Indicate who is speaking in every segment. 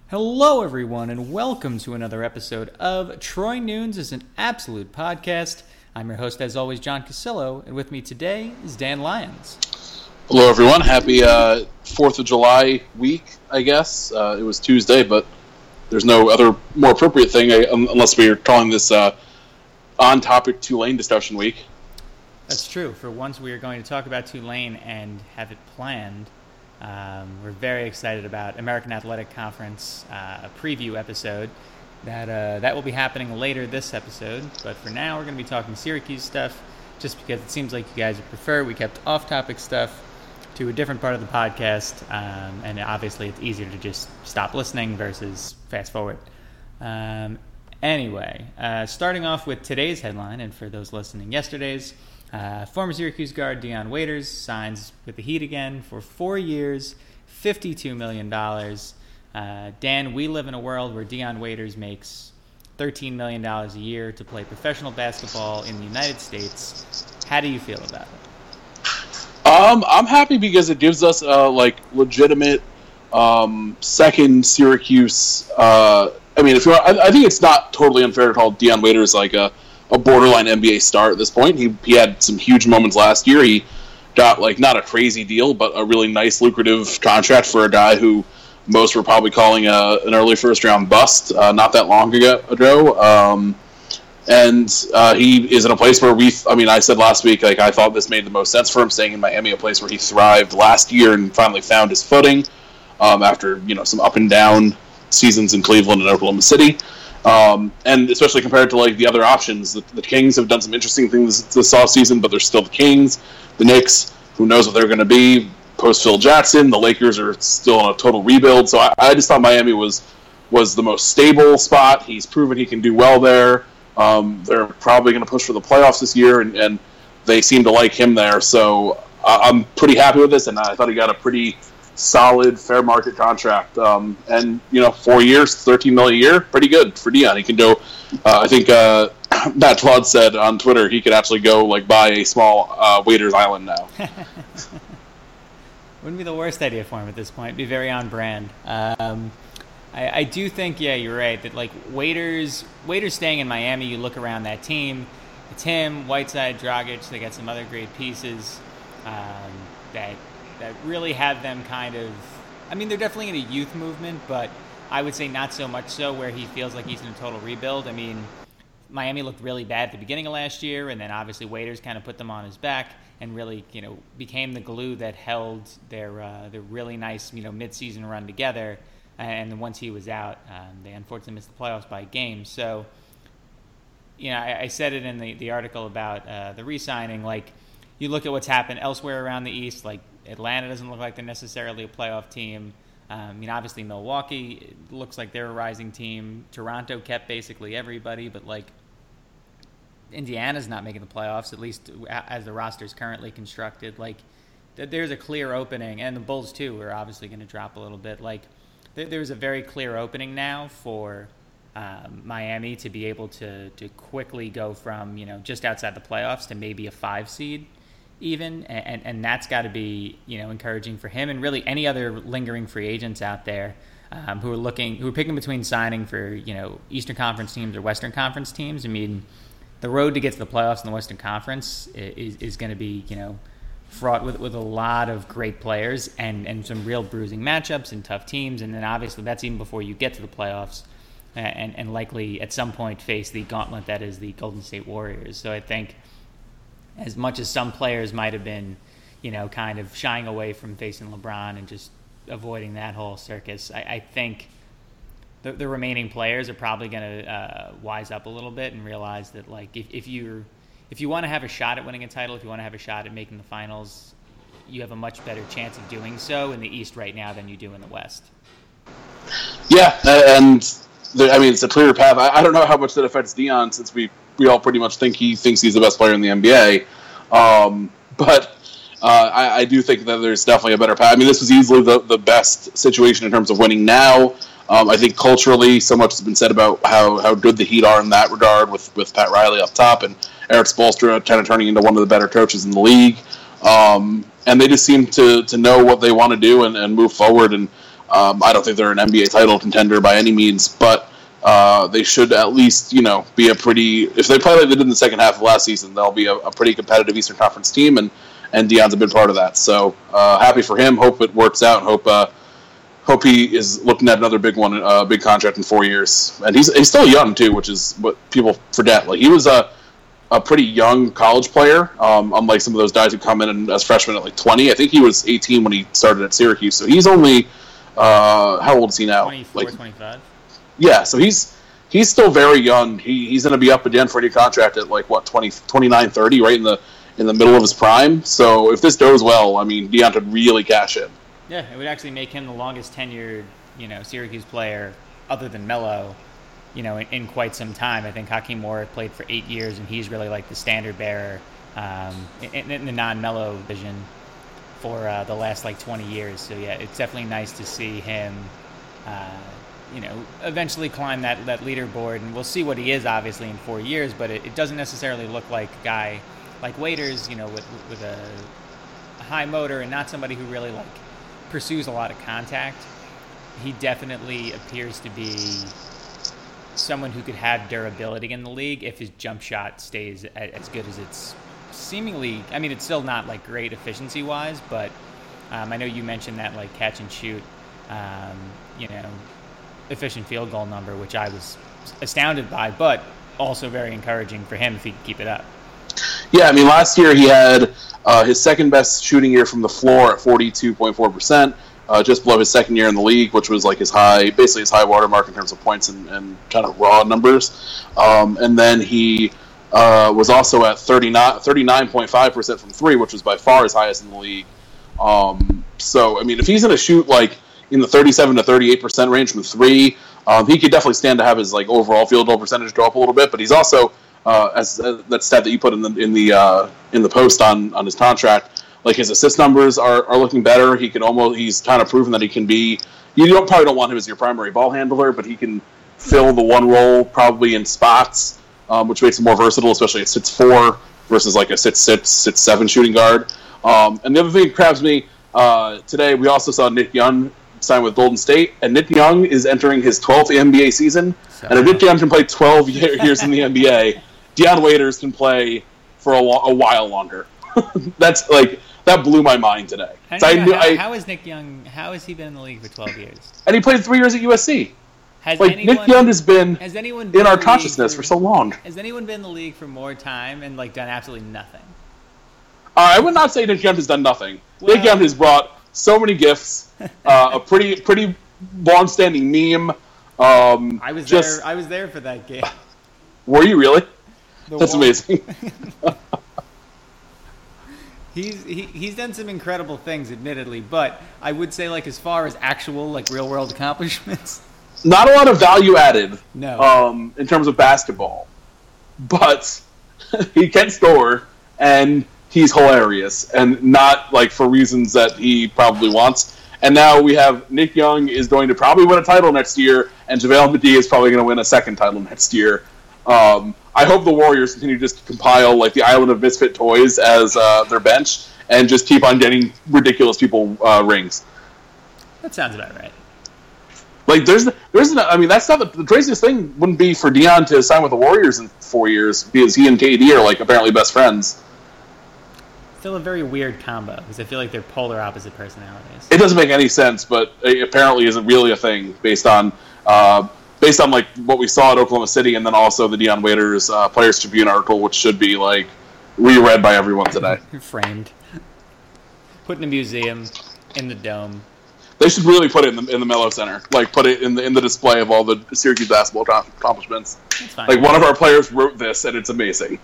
Speaker 1: Hello, everyone, and welcome to another episode of Troy Nunes is an Absolute Podcast. I'm your host, as always, John Casillo, and with me today is Dan Lyons.
Speaker 2: Hello, everyone. Happy 4th of July week, I guess. It was Tuesday, but there's no other more appropriate thing unless we are calling this on-topic Tulane discussion week.
Speaker 1: That's true. For once, we are going to talk about Tulane and have it planned. We're very excited about American Athletic Conference, a preview episode that will be happening later this episode. But for now, we're going to be talking Syracuse stuff, just because it seems like you guys would prefer we kept off-topic stuff to a different part of the podcast, and obviously it's easier to just stop listening versus fast forward. Anyway, starting off with today's headline, and for those listening yesterday's, former Syracuse guard Dion Waiters signs with the Heat again for 4 years, $52 million. Dan, we live in a world where Dion Waiters makes $13 million a year to play professional basketball in the United States. How do you feel about it?
Speaker 2: I'm happy because it gives us legitimate second Syracuse. I think it's not totally unfair to call Dion Waiters like a borderline NBA star at this point. He had some huge moments last year. He got not a crazy deal, but a really nice, lucrative contract for a guy who most were probably calling an early first-round bust not that long ago. And he is in a place where I said last week, I thought this made the most sense for him, staying in Miami, a place where he thrived last year and finally found his footing after, some up and down seasons in Cleveland and Oklahoma City. And especially compared to the other options, the Kings have done some interesting things this offseason, but they're still the Kings. The Knicks, who knows what they're going to be post Phil Jackson. The Lakers are still on a total rebuild. So I just thought Miami was the most stable spot. He's proven he can do well there. They're probably going to push for the playoffs this year, and they seem to like him there. So I'm pretty happy with this, and I thought he got a pretty solid, fair market contract. 4 years, $13 million a year, pretty good for Dion. He can go, I think Matt Claude said on Twitter, he could actually go buy a small Waiters Island now.
Speaker 1: Wouldn't be the worst idea for him at this point. It'd be very on brand. I do think, yeah, you're right, that Waiters staying in Miami, you look around that team, it's him, Whiteside, Dragic, they got some other great pieces that really have them kind of, they're definitely in a youth movement, but I would say not so much so where he feels like he's in a total rebuild. Miami looked really bad at the beginning of last year, and then obviously Waiters kind of put them on his back and really, became the glue that held their really nice, mid-season run together. And then once he was out, they unfortunately missed the playoffs by a game. So, I said it in the article about the re-signing, you look at what's happened elsewhere around the East, Atlanta doesn't look like they're necessarily a playoff team. Obviously Milwaukee looks like they're a rising team. Toronto kept basically everybody, but Indiana's not making the playoffs, at least as the roster's currently constructed. There's a clear opening, and the Bulls too are obviously going to drop a little bit. There's a very clear opening now for Miami to be able to quickly go from just outside the playoffs to maybe a 5 seed. Even, and that's got to be encouraging for him and really any other lingering free agents out there who are picking between signing for Eastern Conference teams or Western Conference teams. The road to get to the playoffs in the Western Conference is going to be fraught with a lot of great players and some real bruising matchups and tough teams, and then obviously that's even before you get to the playoffs and likely at some point face the gauntlet that is the Golden State Warriors. So I think, as much as some players might have been, kind of shying away from facing LeBron and just avoiding that whole circus, I think the remaining players are probably going to wise up a little bit and realize that, if you want to have a shot at winning a title, if you want to have a shot at making the finals, you have a much better chance of doing so in the East right now than you do in the West.
Speaker 2: Yeah, and it's a clearer path. I don't know how much that affects Dion, since we all pretty much think he thinks he's the best player in the NBA. But I do think that there's definitely a better path. This was easily the best situation in terms of winning now. I think culturally, so much has been said about how good the Heat are in that regard, with Pat Riley up top and Eric Spoelstra kind of turning into one of the better coaches in the league. And they just seem to know what they want to do and move forward. And I don't think they're an NBA title contender by any means, but they should at least, be a pretty. If they play like they did in the second half of last season, they'll be a pretty competitive Eastern Conference team, and Deion's a big part of that. So happy for him. Hope it works out. Hope he is looking at another big one, big contract in 4 years. And he's still young too, which is what people forget. Like he was a pretty young college player, unlike some of those guys who come in as freshmen at like 20. I think he was 18 when he started at Syracuse, so he's only how old is he now?
Speaker 1: 24, 25.
Speaker 2: Yeah, so he's still very young. He's going to be up again for any contract at like 29, 30, right in the middle of his prime. So if this goes well, I mean, Deion could really cash in.
Speaker 1: Yeah, it would actually make him the longest tenured, Syracuse player other than Melo, in quite some time. I think Hakeem Moore played for 8 years, and he's really like the standard bearer in the non-Melo vision for the last like 20 years. So yeah, it's definitely nice to see him, eventually climb that leaderboard, and we'll see what he is obviously in 4 years. But it doesn't necessarily look like a guy like Waiters, with a high motor and not somebody who really like pursues a lot of contact. He definitely appears to be someone who could have durability in the league if his jump shot stays as good as it's seemingly. I mean, it's still not like great efficiency wise, but I know you mentioned that like catch and shoot, efficient field goal number, which I was astounded by, but also very encouraging for him if he can keep it up.
Speaker 2: Yeah, I mean, last year he had his second best shooting year from the floor at 42.4%, just below his second year in the league, which was like basically his high watermark in terms of points and kind of raw numbers. And then he was also at 39.5% from three, which was by far his highest in the league. So, I mean, if he's going to shoot like in the 37 to 38% range from three, he could definitely stand to have his like overall field goal percentage go up a little bit. But he's also as that stat that you put in the post on his contract, like his assist numbers are looking better. He's kind of proven that he can be. Probably don't want him as your primary ball handler, but he can fill the one role probably in spots, which makes him more versatile, especially at 6'4" versus like a 6'6", 6'7" shooting guard. And the other thing that grabs me today, we also saw Nick Young sign with Golden State, and Nick Young is entering his 12th NBA season. And if Nick Young can play 12 years in the NBA, Deion Waiters can play for a while longer. That blew my mind today.
Speaker 1: How is Nick Young? How has he been in the league for 12 years?
Speaker 2: And he played 3 years at USC. Nick Young has been in our consciousness for so long.
Speaker 1: Has anyone been in the league for more time and like done absolutely nothing?
Speaker 2: I would not say Nick Young has done nothing. Well, Nick Young has brought so many gifts. A pretty long-standing meme.
Speaker 1: I was there for that game.
Speaker 2: Were you really? That's amazing.
Speaker 1: He's done some incredible things, admittedly, but I would say like as far as actual like real world accomplishments,
Speaker 2: not a lot of value added.
Speaker 1: No.
Speaker 2: In terms of basketball, but he can score and he's hilarious, and not like for reasons that he probably wants. And now we have Nick Young is going to probably win a title next year, and JaVale McGee is probably going to win a second title next year. I hope the Warriors continue just to compile like the Island of Misfit Toys as their bench, and just keep on getting ridiculous people rings.
Speaker 1: That sounds about right.
Speaker 2: Like that's not the craziest thing. Wouldn't be for Deion to sign with the Warriors in 4 years because he and KD are like apparently best friends.
Speaker 1: Still a very weird combo because I feel like they're polar opposite personalities.
Speaker 2: It doesn't make any sense, but it apparently isn't really a thing based on like what we saw at Oklahoma City, and then also the Deion Waiters Players Tribune article, which should be like reread by everyone today.
Speaker 1: Framed, put in a museum, in the dome.
Speaker 2: They should really put it in the Melo Center, like put it in the display of all the Syracuse basketball accomplishments.
Speaker 1: That's fine.
Speaker 2: Like one of our players wrote this, and it's amazing.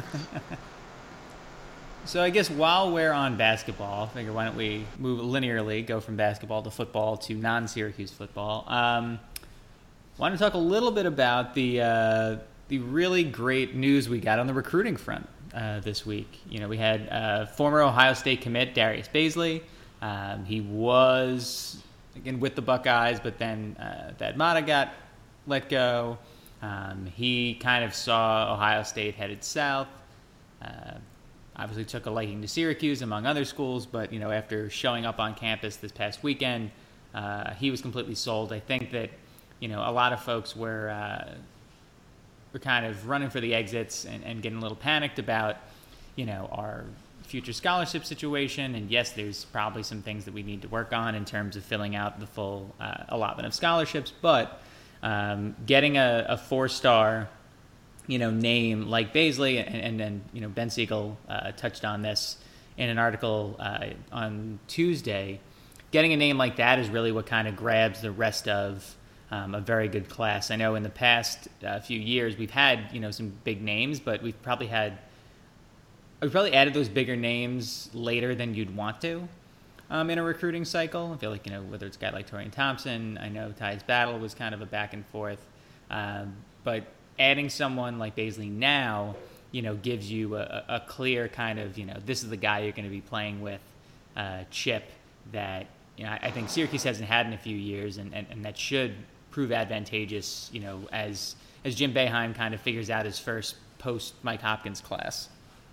Speaker 1: So I guess while we're on basketball, I figure why don't we move linearly, go from basketball to football to non-Syracuse football. I want to talk a little bit about the really great news we got on the recruiting front this week. We had former Ohio State commit Darius Baisley. He was, again, with the Buckeyes, but then Thad Matta got let go. He kind of saw Ohio State headed south. Obviously took a liking to Syracuse, among other schools, but, after showing up on campus this past weekend, he was completely sold. I think that, a lot of folks were kind of running for the exits and getting a little panicked about, our future scholarship situation. And yes, there's probably some things that we need to work on in terms of filling out the full allotment of scholarships. But getting a 4-star, name like Bazley, and then, Ben Siegel touched on this in an article on Tuesday. Getting a name like that is really what kind of grabs the rest of a very good class. I know in the past few years we've had, some big names, but we've probably added those bigger names later than you'd want to in a recruiting cycle. I feel like, whether it's a guy like Torian Thompson, I know Tyus Battle was kind of a back and forth. But adding someone like Bazley now, gives you a clear kind of, this is the guy you're going to be playing with, chip that, I think Syracuse hasn't had in a few years, and that should prove advantageous, as Jim Boeheim kind of figures out his first post-Mike Hopkins class.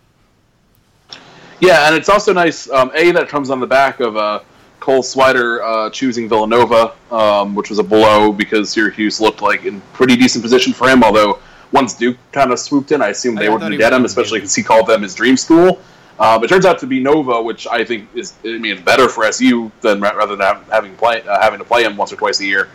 Speaker 2: Yeah, and it's also nice, that it comes on the back of Cole Swider choosing Villanova, which was a blow because Syracuse looked like in pretty decent position for him, although once Duke kind of swooped in, I assumed they wouldn't get him, especially because he called them his dream school. It turns out to be Nova, which I think it's better for SU than rather than having to play him once or twice a year.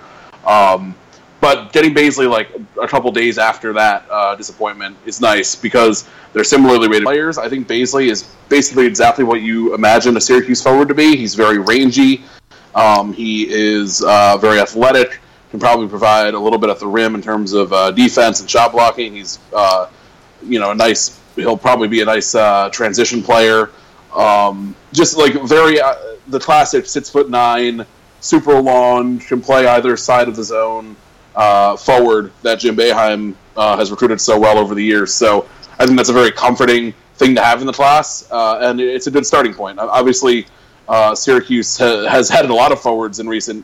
Speaker 2: But getting Bazley like a couple days after that disappointment is nice because they're similarly rated players. I think Bazley is basically exactly what you imagine a Syracuse forward to be. He's very rangy. He is very athletic. Can probably provide a little bit at the rim in terms of defense and shot blocking. He's a nice. He'll probably be a nice transition player. Just like the classic 6'9", super long, can play either side of the zone forward that Jim Boeheim has recruited so well over the years. So I think that's a very comforting thing to have in the class, and it's a good starting point. Obviously, Syracuse has had a lot of forwards in recent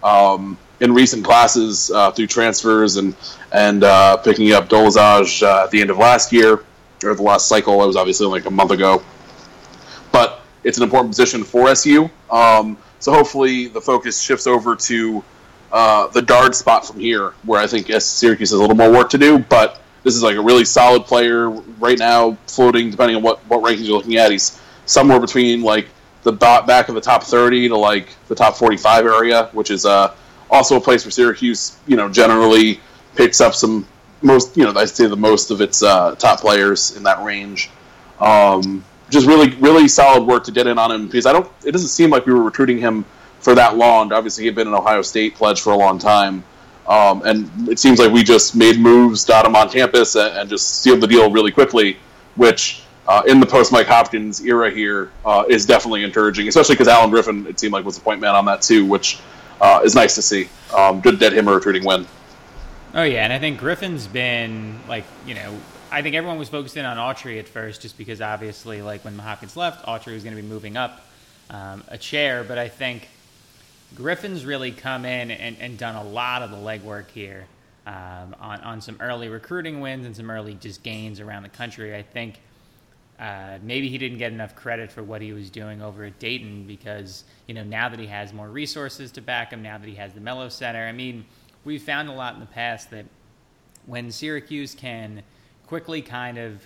Speaker 2: classes through transfers and picking up Dolezaj at the end of last year. Or the last cycle. It was obviously like a month ago. But it's an important position for SU. So hopefully the focus shifts over to the guard spot from here, where I think Syracuse has a little more work to do. But this is like a really solid player right now, floating, depending on what rankings you're looking at. He's somewhere between like the back of the top 30 to like the top 45 area, which is also a place where Syracuse, generally picks up some I'd say the most of its top players in that range. Just really, really solid work to get in on him because it doesn't seem like we were recruiting him for that long. Obviously, he had been an Ohio State pledge for a long time. And it seems like we just made moves, got him on campus, and just sealed the deal really quickly, which in the post-Mike Hopkins era here is definitely encouraging, especially because Alan Griffin, it seemed like, was the point man on that too, which is nice to see. Good to get him a recruiting win.
Speaker 1: Oh, yeah, and I think Griffin's been, I think everyone was focused in on Autry at first just because, obviously, when Hopkins left, Autry was going to be moving up a chair. But I think Griffin's really come in and done a lot of the legwork here on some early recruiting wins and some early just gains around the country. I think maybe he didn't get enough credit for what he was doing over at Dayton because, now that he has more resources to back him, now that he has the Mello Center, we've found a lot in the past that when Syracuse can quickly kind of,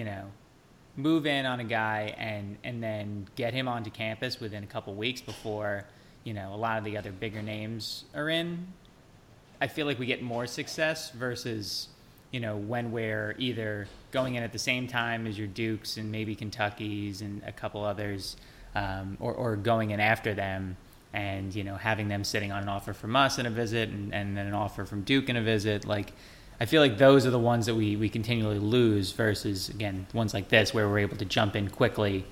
Speaker 1: move in on a guy and then get him onto campus within a couple weeks before, a lot of the other bigger names are in, I feel like we get more success versus, when we're either going in at the same time as your Dukes and maybe Kentuckys and a couple others, or going in after them. And, having them sitting on an offer from us in a visit and then an offer from Duke in a visit, I feel like those are the ones that we continually lose versus, again, ones like this where we're able to jump in quickly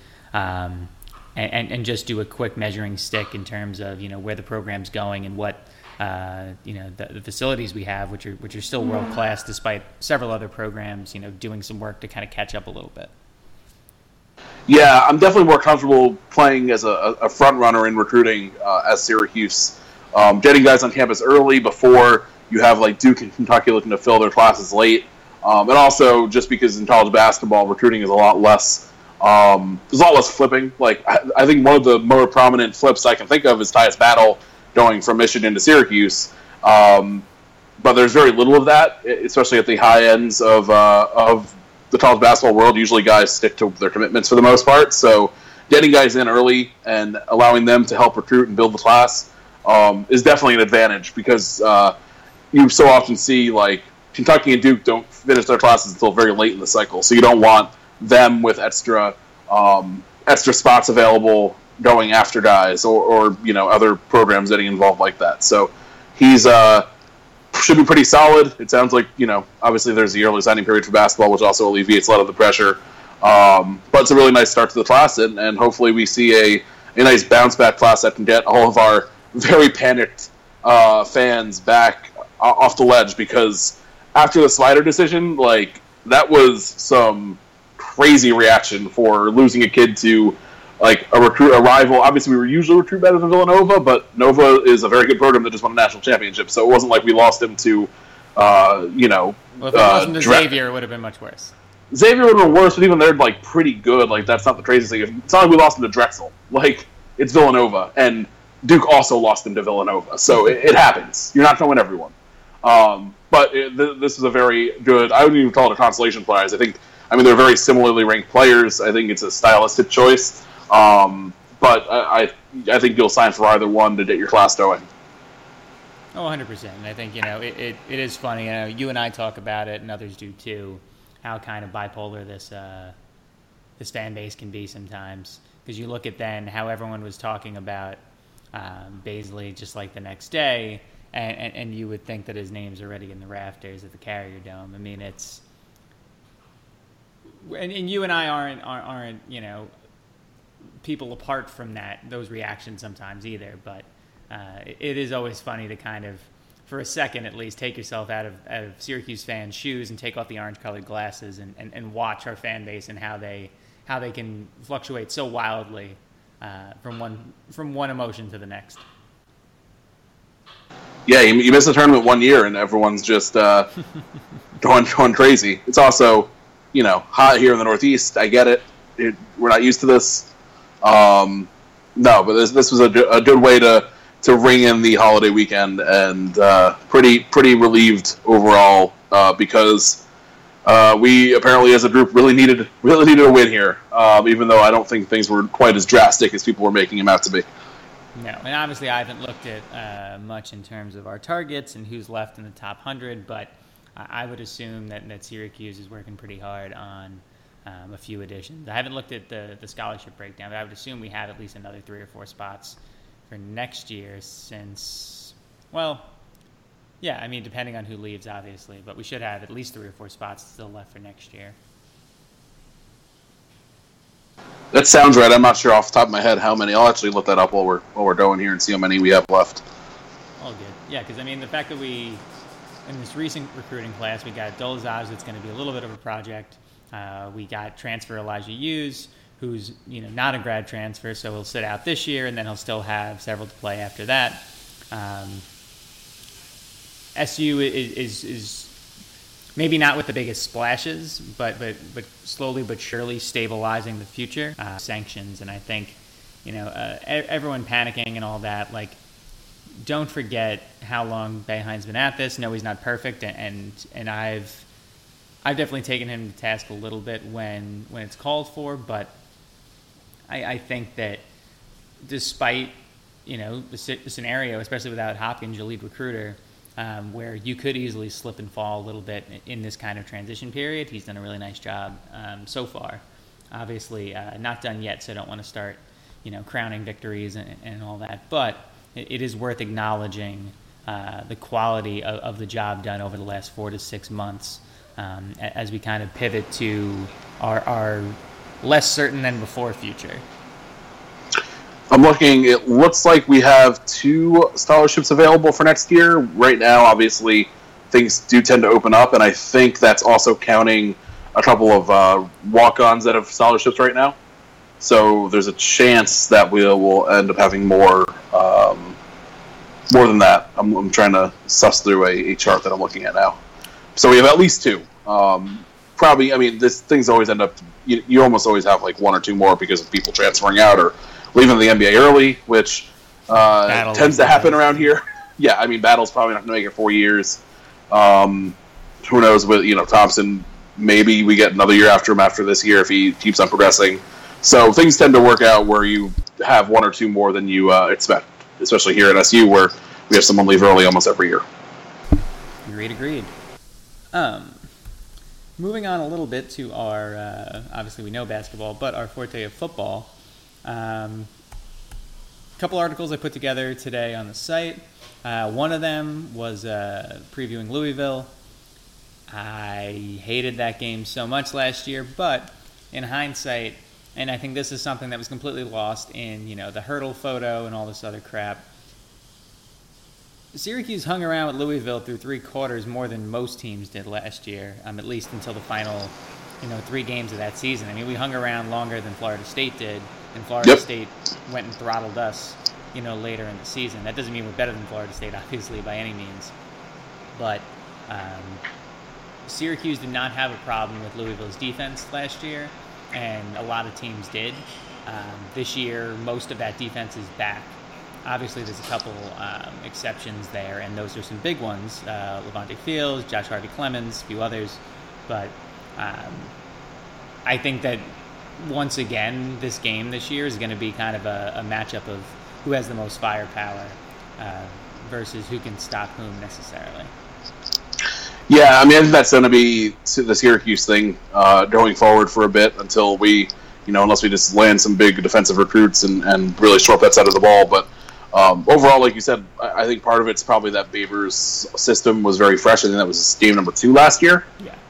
Speaker 1: and just do a quick measuring stick in terms of, where the program's going and what, the facilities we have, which are still world-class despite several other programs, doing some work to kind of catch up a little bit.
Speaker 2: Yeah, I'm definitely more comfortable playing as a front runner in recruiting as Syracuse. Getting guys on campus early before you have Duke and Kentucky looking to fill their classes late. And also just because in college basketball recruiting is a lot less there's a lot less flipping. I think one of the more prominent flips I can think of is Tyus Battle going from Michigan to Syracuse. But there's very little of that, especially at the high ends of the college basketball world. Usually guys stick to their commitments for the most part. So getting guys in early and allowing them to help recruit and build the class is definitely an advantage, because you so often see, like, Kentucky and Duke don't finish their classes until very late in the cycle. So you don't want them with extra spots available going after guys or other programs getting involved like that. So he's should be pretty solid. It sounds like, obviously there's the early signing period for basketball, which also alleviates a lot of the pressure. But it's a really nice start to the class, and hopefully we see a nice bounce-back class that can get all of our very panicked fans back off the ledge, because after the Slider decision, like, that was some crazy reaction for losing a kid to, like, a rival. Obviously, we were usually recruit better than Villanova, but Nova is a very good program that just won a national championship, so it wasn't like we lost him to,
Speaker 1: Well, if it wasn't to Xavier, it would have been much worse.
Speaker 2: Xavier would have been worse, but even they're, like, pretty good. Like, that's not the craziest thing. It's not like we lost him to Drexel. Like, it's Villanova, and Duke also lost him to Villanova, so it happens. You're not going to win everyone. But this is a very good, I wouldn't even call it a consolation prize. They're very similarly ranked players. I think it's a stylistic choice. But I think you'll sign for either one to get your class going.
Speaker 1: Oh, 100%. And I think, it is funny. You and I talk about it, and others do too, how kind of bipolar this fan base can be sometimes. Because you look at then how everyone was talking about Baisley just like the next day, and you would think that his name's already in the rafters at the Carrier Dome. I mean, it's... And you and I aren't people apart from those reactions sometimes either, but it is always funny to kind of, for a second at least, take yourself out of Syracuse fans' shoes and take off the orange-colored glasses and watch our fan base and how they can fluctuate so wildly from one emotion to the next.
Speaker 2: Yeah, you miss the tournament 1 year and everyone's just going crazy. It's also, hot here in the Northeast. I get it. We're not used to this. No, but this was a good way to ring in the holiday weekend, and pretty relieved overall because we apparently as a group really needed a win here, even though I don't think things were quite as drastic as people were making them out to be.
Speaker 1: No, and obviously I haven't looked at much in terms of our targets and who's left in the top 100, but I would assume that Syracuse is working pretty hard on a few additions. I haven't looked at the scholarship breakdown, but I would assume we have at least another 3 or 4 spots for next year since, well, yeah, depending on who leaves, obviously, but we should have at least 3 or 4 spots still left for next year.
Speaker 2: That sounds right. I'm not sure off the top of my head how many. I'll actually look that up while we're going here and see how many we have left.
Speaker 1: All good. Yeah, because the fact that in this recent recruiting class, we got Dolezaj, that's going to be a little bit of a project. We got transfer Elijah Hughes, who's not a grad transfer, so he'll sit out this year, and then he'll still have several to play after that. SU is maybe not with the biggest splashes, but slowly but surely stabilizing the future. Sanctions, and I think everyone panicking and all that. Like, don't forget how long Boeheim's been at this. No, he's not perfect, and I've definitely taken him to task a little bit when it's called for, but I think that despite the scenario, especially without Hopkins, your lead recruiter, where you could easily slip and fall a little bit in this kind of transition period, he's done a really nice job so far. Obviously, not done yet, so I don't want to start crowning victories and all that, but it is worth acknowledging the quality of the job done over the last 4 to 6 months as we kind of pivot to our less certain than before future.
Speaker 2: I'm looking, it looks like we have 2 scholarships available for next year. Right now, obviously, things do tend to open up, and I think that's also counting a couple of walk-ons that have scholarships right now. So there's a chance that we'll end up having more than that. I'm trying to suss through a chart that I'm looking at now. So we have at least 2. Probably, this things always end up, you almost always have like 1 or 2 more because of people transferring out or leaving the NBA early, which tends to happen around here. Yeah, I mean, Battle's probably not going to make it 4 years. Who knows with Thompson? Maybe we get another year after him after this year if he keeps on progressing. So things tend to work out where you have one or two more than you expect, especially here at SU where we have someone leave early almost every year.
Speaker 1: Agreed. Moving on a little bit to our, obviously we know basketball, but our forte of football. A couple articles I put together today on the site. One of them was previewing Louisville. I hated that game so much last year, but in hindsight, and I think this is something that was completely lost in, the hurdle photo and all this other crap. Syracuse hung around with Louisville through 3 quarters more than most teams did last year, at least until the final, 3 games of that season. I mean, we hung around longer than Florida State did, and Florida State went and throttled us, later in the season. That doesn't mean we're better than Florida State, obviously, by any means. But Syracuse did not have a problem with Louisville's defense last year, and a lot of teams did. This year, most of that defense is back. Obviously, there's a couple exceptions there, and those are some big ones. Levante Fields, Josh Harvey-Clemens, a few others. But I think that, once again, this game this year is going to be kind of a matchup of who has the most firepower versus who can stop whom necessarily.
Speaker 2: Yeah, I mean, I think that's going to be the Syracuse thing going forward for a bit until we, unless we just land some big defensive recruits and really shore up that side of the ball. But overall, like you said, I think part of it's probably that Babers system was very fresh. I think that was game number 2 last year.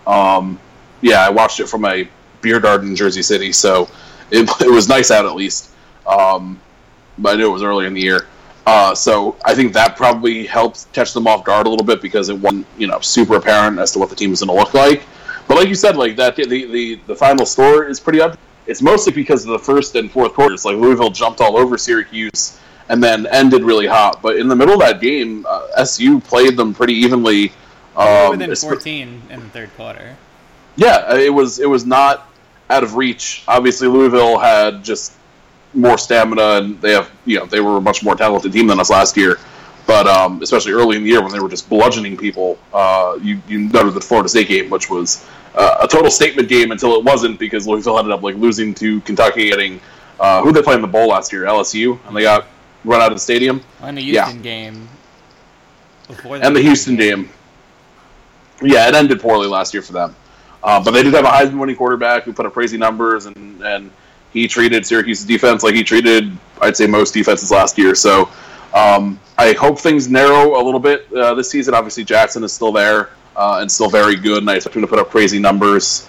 Speaker 2: Yeah. I watched it from a beer garden in Jersey City, so it was nice out at least. But I knew it was early in the year. So I think that probably helped catch them off guard a little bit because it wasn't, super apparent as to what the team was going to look like. But like you said, like that, the final score is pretty up. It's mostly because of the first and fourth quarters. Like Louisville jumped all over Syracuse and then ended really hot. But in the middle of that game, SU played them pretty evenly.
Speaker 1: Within 14 in the third quarter.
Speaker 2: Yeah, it was not out of reach. Obviously, Louisville had just more stamina, and they were a much more talented team than us last year. But especially early in the year when they were just bludgeoning people, you noted the Florida State game, which was a total statement game until it wasn't because Louisville ended up losing to Kentucky, getting who they played in the bowl last year, LSU, and they got run out of the stadium.
Speaker 1: And the Houston game before that.
Speaker 2: And the Houston game. Yeah, it ended poorly last year for them. But they did have a Heisman-winning quarterback who put up crazy numbers, and he treated Syracuse's defense like he treated, I'd say, most defenses last year. So I hope things narrow a little bit this season. Obviously, Jackson is still there and still very good, and I expect him to put up crazy numbers.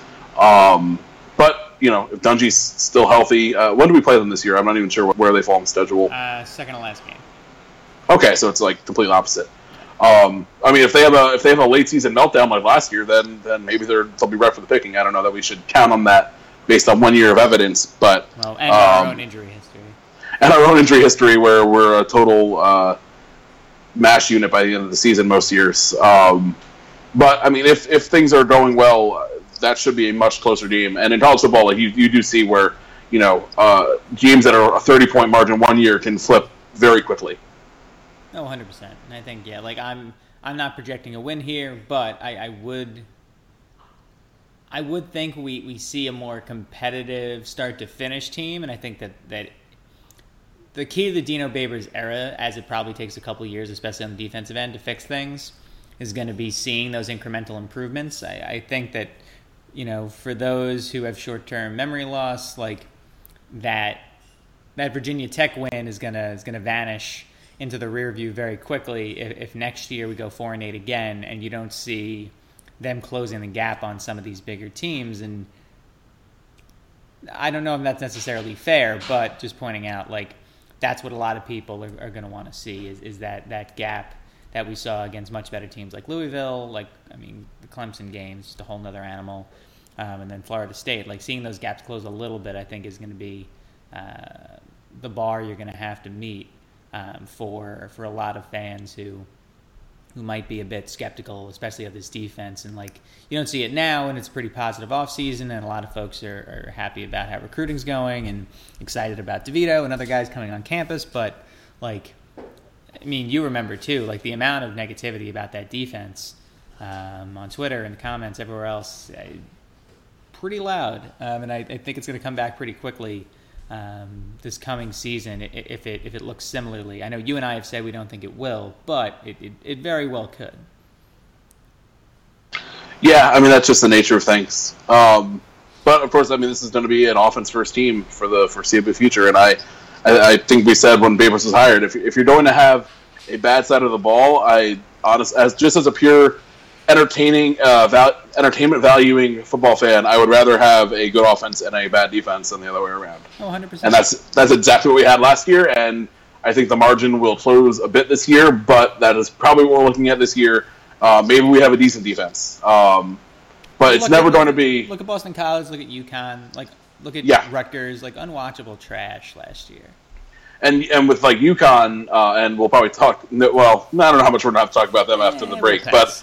Speaker 2: But, if Dungey's still healthy, when do we play them this year? I'm not even sure where they fall on the schedule.
Speaker 1: Second to last game.
Speaker 2: Okay, so it's complete opposite. I mean, if they have a late season meltdown like last year, then maybe they'll be right for the picking. I don't know that we should count on that based on 1 year of evidence, but
Speaker 1: and our own injury history.
Speaker 2: And our own injury history, where we're a total mash unit by the end of the season most years. But I mean, if things are going well, that should be a much closer game. And in college football, you do see where games that are a 30-point margin 1 year can flip very quickly.
Speaker 1: No, 100%. And I think I'm not projecting a win here, but I would think we see a more competitive start to finish team, and I think that the key to the Dino Babers era, as it probably takes a couple years, especially on the defensive end, to fix things, is going to be seeing those incremental improvements. I think that, for those who have short-term memory loss, like that Virginia Tech win is gonna vanish into the rear view very quickly if next year we go 4-8 again and you don't see them closing the gap on some of these bigger teams. And I don't know if that's necessarily fair, but just pointing out, that's what a lot of people are going to want to see is that gap that we saw against much better teams like Louisville, the Clemson game is just a whole nother animal, and then Florida State. Seeing those gaps close a little bit, I think, is going to be the bar you're going to have to meet for a lot of fans who might be a bit skeptical, especially of this defense. And you don't see it now, and it's a pretty positive offseason, and a lot of folks are happy about how recruiting's going and excited about DeVito and other guys coming on campus. But I mean, you remember too, like the amount of negativity about that defense on Twitter and the comments everywhere else, pretty loud. And I think it's going to come back pretty quickly this coming season if it looks similarly. I know you and I have said we don't think it will, but it very well could.
Speaker 2: Yeah, I mean, that's just the nature of things. But, of course, I mean, this is going to be an offense-first team for the foreseeable future. And I think we said when Babers was hired, if you're going to have a bad side of the ball, as a pure entertainment valuing football fan, I would rather have a good offense and a bad defense than the other way around.
Speaker 1: Oh, 100%.
Speaker 2: And that's exactly what we had last year, and I think the margin will close a bit this year, but that is probably what we're looking at this year. Maybe we have a decent defense. But it's never going to be...
Speaker 1: Look at Boston College, look at UConn, look at Rutgers, unwatchable trash last year.
Speaker 2: And with UConn, and we'll probably talk... Well, I don't know how much we're going to have to talk about them after the break, but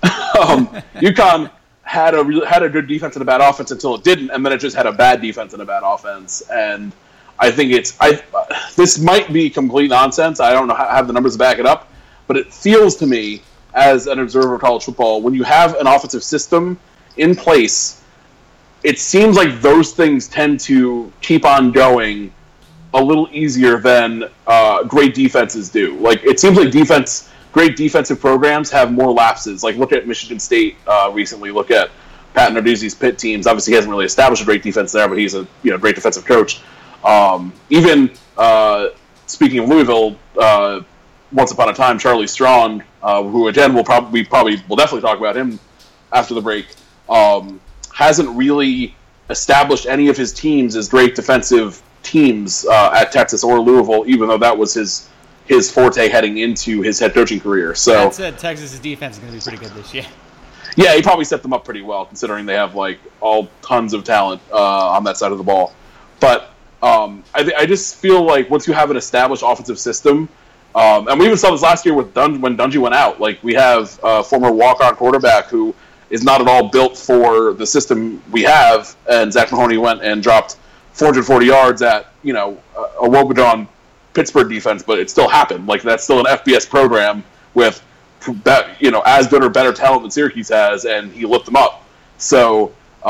Speaker 2: UConn had a good defense and a bad offense until it didn't, and then it just had a bad defense and a bad offense. And I think this might be complete nonsense. I don't have the numbers to back it up, but it feels to me, as an observer of college football, when you have an offensive system in place, it seems like those things tend to keep on going a little easier than great defenses do. It seems like great defensive programs have more lapses. Look at Michigan State recently. Look at Pat Narduzzi's Pitt teams. Obviously, he hasn't really established a great defense there, but he's a great defensive coach. Even speaking of Louisville, once upon a time, Charlie Strong, who again we probably will definitely talk about him after the break, hasn't really established any of his teams as great defensive teams at Texas or Louisville, even though that was his forte heading into his head coaching career. So
Speaker 1: that said, Texas's defense is going to be pretty good this year.
Speaker 2: Yeah, he probably set them up pretty well, considering they have all tons of talent on that side of the ball. But I just feel like once you have an established offensive system, and we even saw this last year with when Dungy went out. We have a former walk-on quarterback who is not at all built for the system we have, and Zach Mahoney went and dropped 440 yards at a Wobegon Pittsburgh defense, but it still happened. That's still an FBS program with as good or better talent than Syracuse has, and he lit them up. So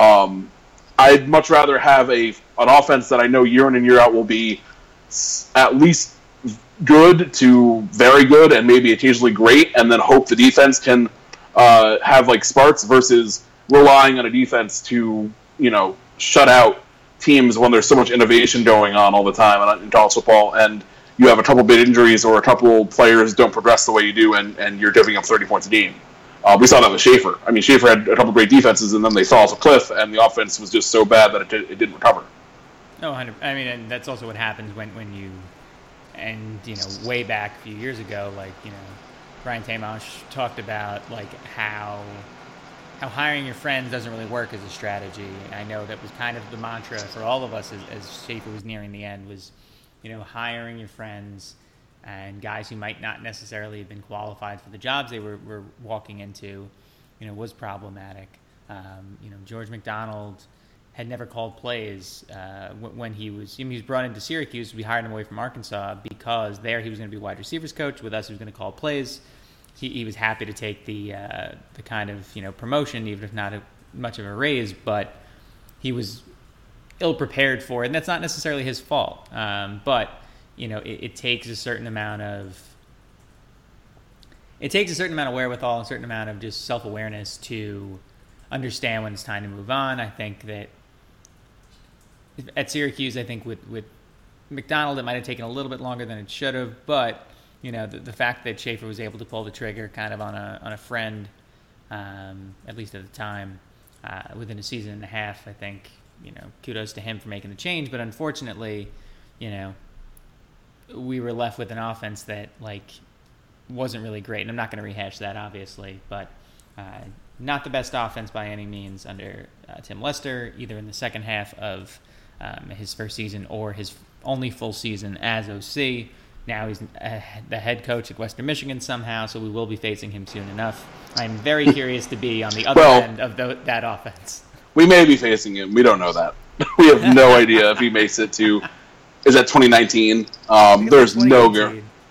Speaker 2: I'd much rather have an offense that I know year in and year out will be at least good to very good and maybe occasionally great, and then hope the defense can have sparks versus relying on a defense to shut out teams when there's so much innovation going on all the time in college football, and you have a couple big injuries or a couple players don't progress the way you do, and you're giving up 30 points a game. We saw that with Schaefer. I mean, Schaefer had a couple great defenses, and then they fell off a cliff, and the offense was just so bad that it didn't recover.
Speaker 1: No, 100. I mean, and that's also what happens when you, and way back a few years ago, Brian Tamash talked about how hiring your friends doesn't really work as a strategy. I know that was kind of the mantra for all of us as Schaefer was nearing the end was, hiring your friends and guys who might not necessarily have been qualified for the jobs they were walking into, was problematic. George McDonald had never called plays when he was brought into Syracuse. We hired him away from Arkansas because there he was going to be wide receivers coach. With us, he was going to call plays. He was happy to take the kind of promotion, even if not much of a raise, but he was ill prepared for it, and that's not necessarily his fault. But it takes a certain amount of wherewithal, a certain amount of just self-awareness to understand when it's time to move on. I think that at Syracuse, with McDonald, it might have taken a little bit longer than it should have, but the fact that Schaefer was able to pull the trigger kind of on a friend, at least at the time, within a season and a half, I think, kudos to him for making the change. But unfortunately, we were left with an offense that wasn't really great. And I'm not going to rehash that, obviously, but not the best offense by any means under Tim Lester, either in the second half of his first season or his only full season as OC. Now he's the head coach at Western Michigan somehow, so we will be facing him soon enough. I'm very curious to be on the other end of that offense.
Speaker 2: We may be facing him. We don't know that. We have no idea if he makes it to... Is that 2019? There's no...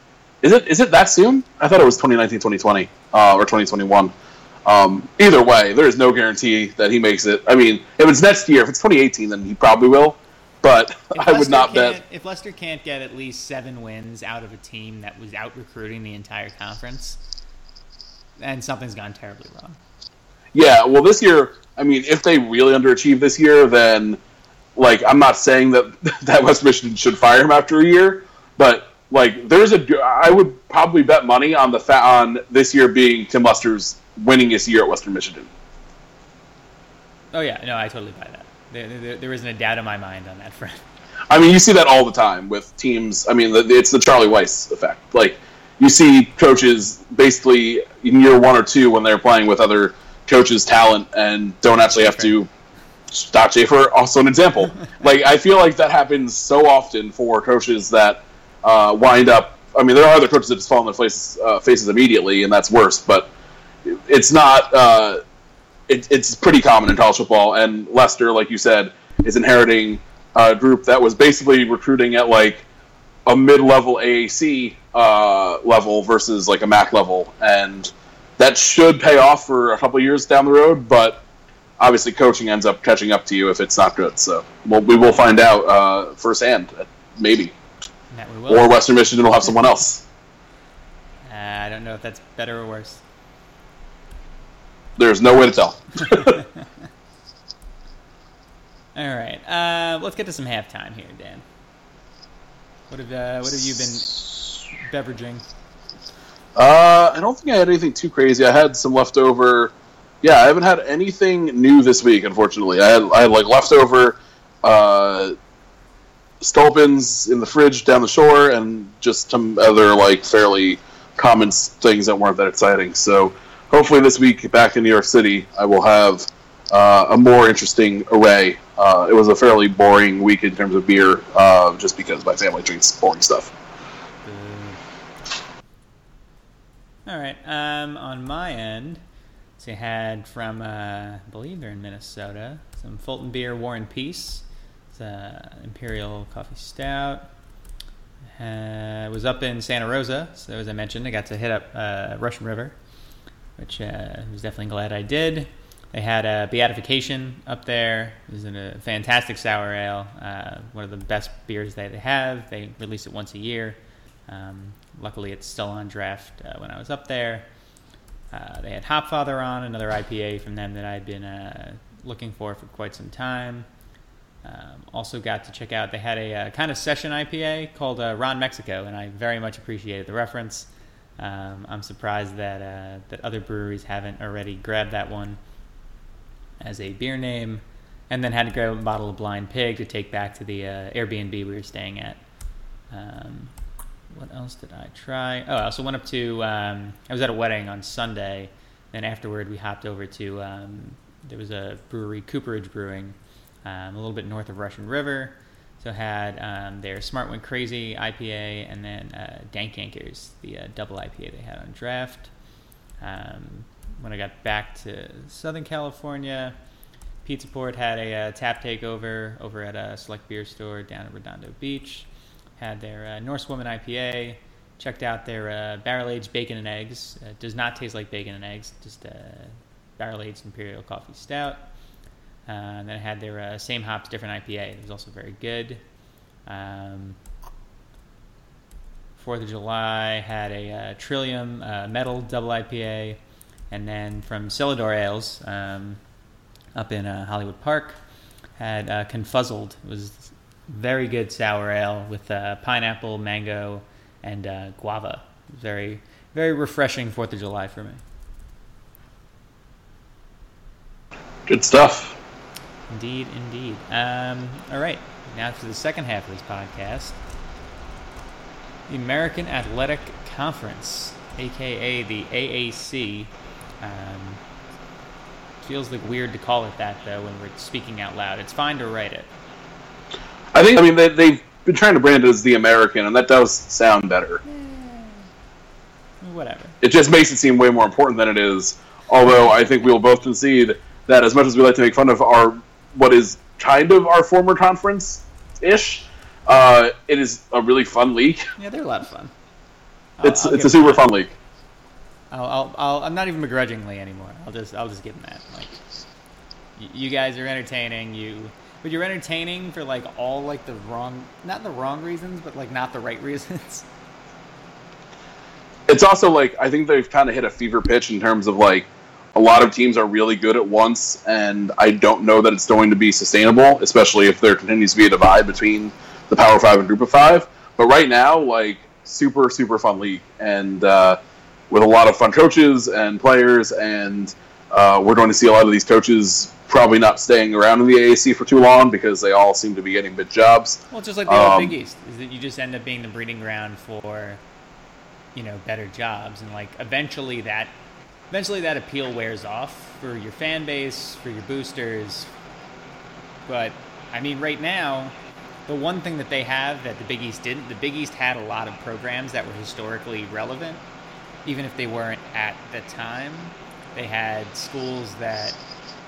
Speaker 2: Is it that soon? I thought it was 2019, 2020, or 2021. Either way, there is no guarantee that he makes it. I mean, if it's next year, if it's 2018, then he probably will. But I would not bet.
Speaker 1: If Leicester can't get at least 7 wins out of a team that was out recruiting the entire conference, then something's gone terribly wrong.
Speaker 2: Yeah, well, this year, I mean, if they really underachieve this year, then, like, I'm not saying that West Michigan should fire him after a year, but, like, I would probably bet money on on this year being Tim Lester's winningest year at Western Michigan.
Speaker 1: Oh, yeah, no, I totally buy that. There isn't a doubt in my mind on that front.
Speaker 2: I mean, you see that all the time with teams. I mean, it's the Charlie Weiss effect. Like, you see coaches basically in year 1 or 2 when they're playing with other coaches' talent and don't actually have to. Doc Schaefer, also an example. Like, I feel like that happens so often for coaches that wind up. I mean, there are other coaches that just fall on their faces immediately, and that's worse. But it's not. It's pretty common in college football, and Leicester, like you said, is inheriting a group that was basically recruiting at like a mid-level AAC level versus like a MAC level, and that should pay off for a couple of years down the road. But obviously, coaching ends up catching up to you if it's not good. So we will find out firsthand, maybe,
Speaker 1: that we will.
Speaker 2: Or Western Michigan will have someone else.
Speaker 1: I don't know if that's better or worse.
Speaker 2: There's no way to tell.
Speaker 1: All right, let's get to some halftime here, Dan. What have you been beveraging?
Speaker 2: I don't think I had anything too crazy. I had some leftover. Yeah, I haven't had anything new this week, unfortunately. I had like leftover Stolpins in the fridge down the shore, and just some other like fairly common things that weren't that exciting. So hopefully this week back in New York City, I will have a more interesting array. It was a fairly boring week in terms of beer, just because my family drinks boring stuff.
Speaker 1: All right. On my end, so I had from, I believe they're in Minnesota, some Fulton Beer War and Peace. It's Imperial Coffee Stout. I was up in Santa Rosa, so as I mentioned, I got to hit up Russian River, which I was definitely glad I did. They had a Beatification up there. It was a fantastic sour ale, one of the best beers that they have. They release it once a year. Luckily, it's still on draft when I was up there. They had Hopfather on, another IPA from them that I'd been looking for quite some time. Also got to check out, they had a kind of session IPA called Ron Mexico, and I very much appreciated the reference. I'm surprised that other breweries haven't already grabbed that one as a beer name, and then had to grab a bottle of Blind Pig to take back to the Airbnb we were staying at. What else did I try? Oh, I also went up to, I was at a wedding on Sunday, then afterward we hopped over to, there was a brewery, Cooperage Brewing, a little bit north of Russian River. So had their Smart Went Crazy IPA, and then Dank Yankers, the double IPA they had on draft. When I got back to Southern California, Pizza Port had a tap takeover over at a select beer store down at Redondo Beach. Had their Norsewoman IPA. Checked out their barrel-aged bacon and eggs. Does not taste like bacon and eggs, just barrel-aged Imperial Coffee Stout. And then I had their Same Hops, Different IPA. It was also very good. 4th of July, had a Trillium Metal Double IPA. And then from Celador Ales, up in Hollywood Park, had Confuzzled. It was very good sour ale with pineapple, mango, and guava. Very, very refreshing 4th of July for me.
Speaker 2: Good stuff.
Speaker 1: Indeed, indeed. All right, now to the second half of this podcast. The American Athletic Conference, a.k.a. the AAC. Feels like weird to call it that, though, when we're speaking out loud. It's fine to write it.
Speaker 2: I mean, they've been trying to brand it as the American, and that does sound better.
Speaker 1: Whatever.
Speaker 2: It just makes it seem way more important than it is. Although I think we will both concede that as much as we like to make fun of what is kind of our former conference-ish, it is a really fun league.
Speaker 1: Yeah, they're a lot of fun.
Speaker 2: It's a super fun league.
Speaker 1: I'm not even begrudgingly anymore. I'll just give them that. Like, you guys are entertaining. But you're entertaining for like all like not the wrong reasons, but like not the right reasons.
Speaker 2: It's also like I think they've kind of hit a fever pitch in terms of like a lot of teams are really good at once, and I don't know that it's going to be sustainable, especially if there continues to be a divide between the Power 5 and Group of 5. But right now, like, super, super fun league, and with a lot of fun coaches and players, and we're going to see a lot of these coaches probably not staying around in the AAC for too long because they all seem to be getting big jobs.
Speaker 1: Well, just like the old Big East, is that you just end up being the breeding ground for, better jobs, and like eventually that appeal wears off for your fan base, for your boosters. But I mean, right now, the one thing that they have that the Big East didn't, the Big East had a lot of programs that were historically relevant, even if they weren't at the time. They had schools that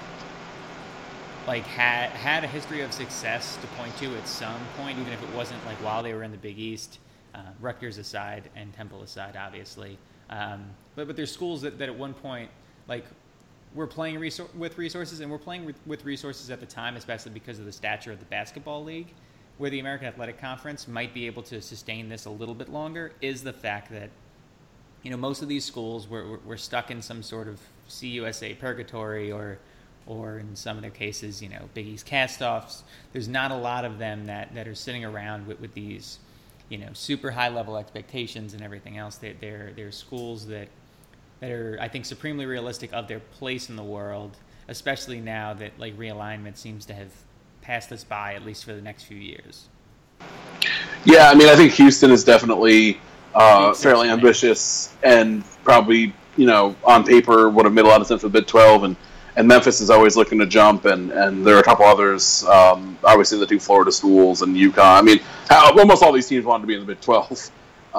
Speaker 1: like had a history of success to point to at some point, even if it wasn't like while they were in the Big East, Rutgers aside and Temple aside, obviously. But there's schools that at one point, like, we're playing with resources, and we're playing with resources at the time, especially because of the stature of the basketball league, where the American Athletic Conference might be able to sustain this a little bit longer, is the fact that, most of these schools were stuck in some sort of CUSA purgatory or in some of their cases, Big East cast-offs. There's not a lot of them that are sitting around with these, super high-level expectations and everything else. They're schools that are, I think, supremely realistic of their place in the world, especially now that, like, realignment seems to have passed us by, at least for the next few years.
Speaker 2: Yeah, I mean, I think Houston is definitely fairly ambitious and probably, on paper would have made a lot of sense for the Big 12, and Memphis is always looking to jump, and there are a couple others, obviously the two Florida schools and UConn. I mean, almost all these teams wanted to be in the Big 12,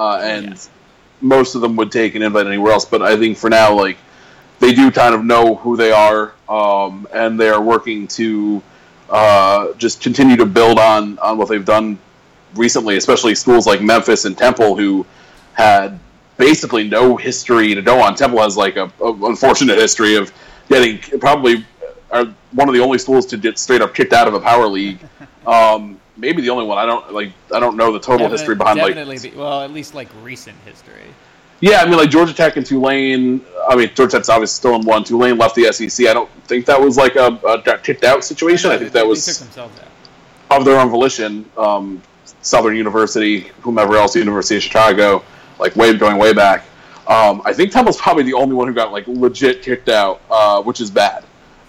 Speaker 2: most of them would take an invite anywhere else, but I think for now, like, they do kind of know who they are, and they are working to just continue to build on what they've done recently, especially schools like Memphis and Temple, who had basically no history to go on. Temple has like a unfortunate history of getting probably one of the only schools to get straight up kicked out of a power league. Maybe the only one. I don't know the total history behind
Speaker 1: at least like recent history.
Speaker 2: Yeah, I mean, like Georgia Tech and Tulane. I mean, Georgia Tech's obviously still in one. Tulane left the SEC. I don't think that was like a got kicked out situation. I think that was
Speaker 1: they took themselves out
Speaker 2: of their own volition. Southern University, whomever else, University of Chicago, like going way back. I think Temple's probably the only one who got like legit kicked out, which is bad.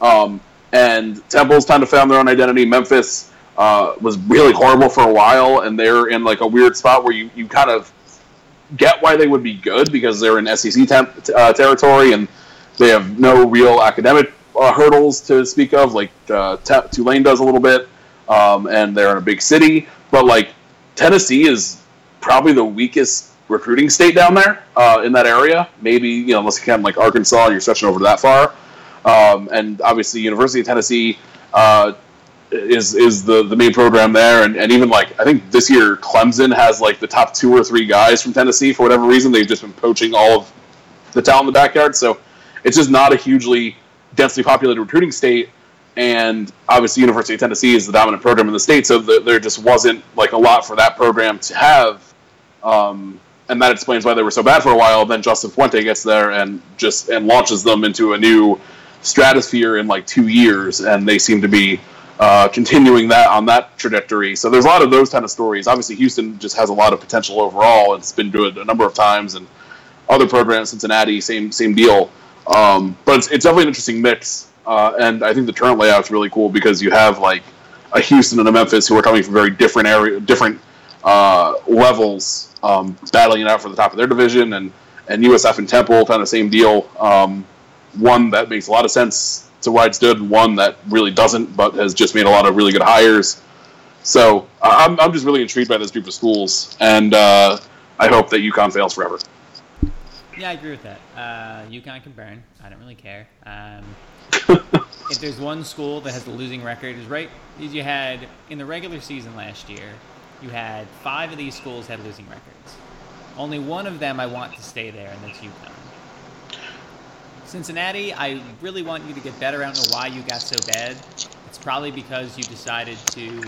Speaker 2: And Temple's kind of found their own identity. Memphis was really horrible for a while, and they're in like a weird spot where you kind of get why they would be good because they're in SEC territory and they have no real academic hurdles to speak of. Like Tulane does a little bit, and they're in a big city. But like Tennessee is probably the weakest recruiting state down there in that area. Maybe unless you count like Arkansas, and you're stretching over that far. And obviously, University of Tennessee is the main program there, and even like I think this year Clemson has like the top 2 or 3 guys from Tennessee for whatever reason. They've just been poaching all of the talent in the backyard, so it's just not a hugely densely populated recruiting state. And obviously, University of Tennessee is the dominant program in the state, so there just wasn't like a lot for that program to have, and that explains why they were so bad for a while. Then Justin Fuente gets there and launches them into a new stratosphere in like 2 years, and they seem to be continuing that on that trajectory. So there's a lot of those kind of stories. Obviously, Houston just has a lot of potential overall. It's been good a number of times, and other programs, Cincinnati, same deal. But it's definitely an interesting mix. And I think the current layout's really cool because you have like a Houston and a Memphis who are coming from very different levels, battling it out for the top of their division, and USF and Temple kind of same deal. One that makes a lot of sense to why it stood, and one that really doesn't, but has just made a lot of really good hires. So I'm just really intrigued by this group of schools, and I hope that UConn fails forever.
Speaker 1: Yeah, I agree with that. UConn can burn. I don't really care. If there's one school that has the losing record, you had in the regular season last year, you had 5 of these schools had losing records. Only one of them I want to stay there, and that's UConn. Cincinnati, I really want you to get better. I don't know why you got so bad. It's probably because you decided to